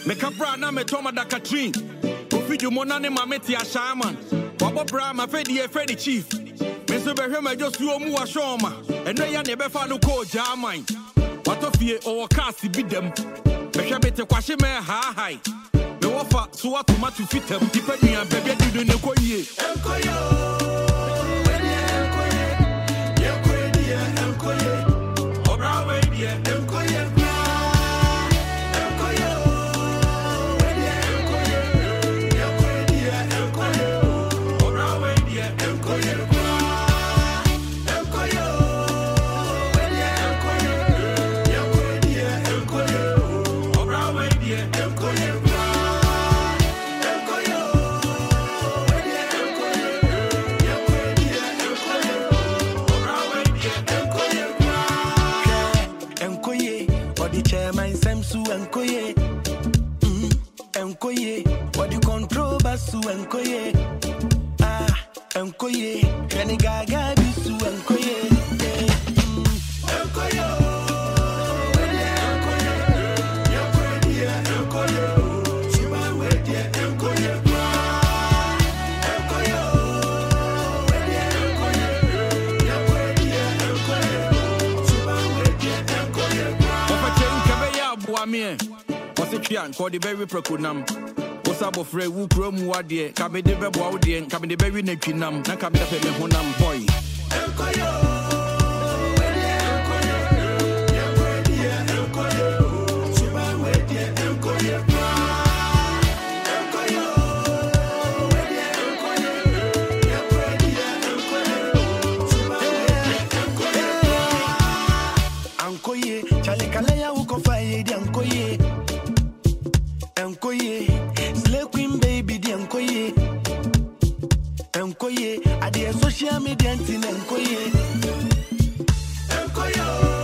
Me capra na me toma da Catherine. Ofidio monane ma meti a shaman. Wabo bra ma fedi e fedi chief. Me so be hwe me josu omu wa shoma. Eno ya ne be fa no ko jaman. Watofie o kasi bidem. Me hwe bete kwahye me ha hai. Me wofa so watomatu fitem. Dipadua bebe dudu ne koyie. Enkoyo. Enkoye, Enkoye, what the control basu Enkoye, Enkoye, Renigaga bisu Enkoye, Enkoye, What's it can call the berry procunam? What's up of Ray Woo Chrome Wadie? Cabin the Bebaudian, Cabin the berry Nechinam, Nakabin the Honam boy. Ankoye, Chalekalea Wukofaye, the Ankoye, Enkoye, Slay Queen baby, the Enkoye, Enkoye, at the social media, Enkoye, Enkoye.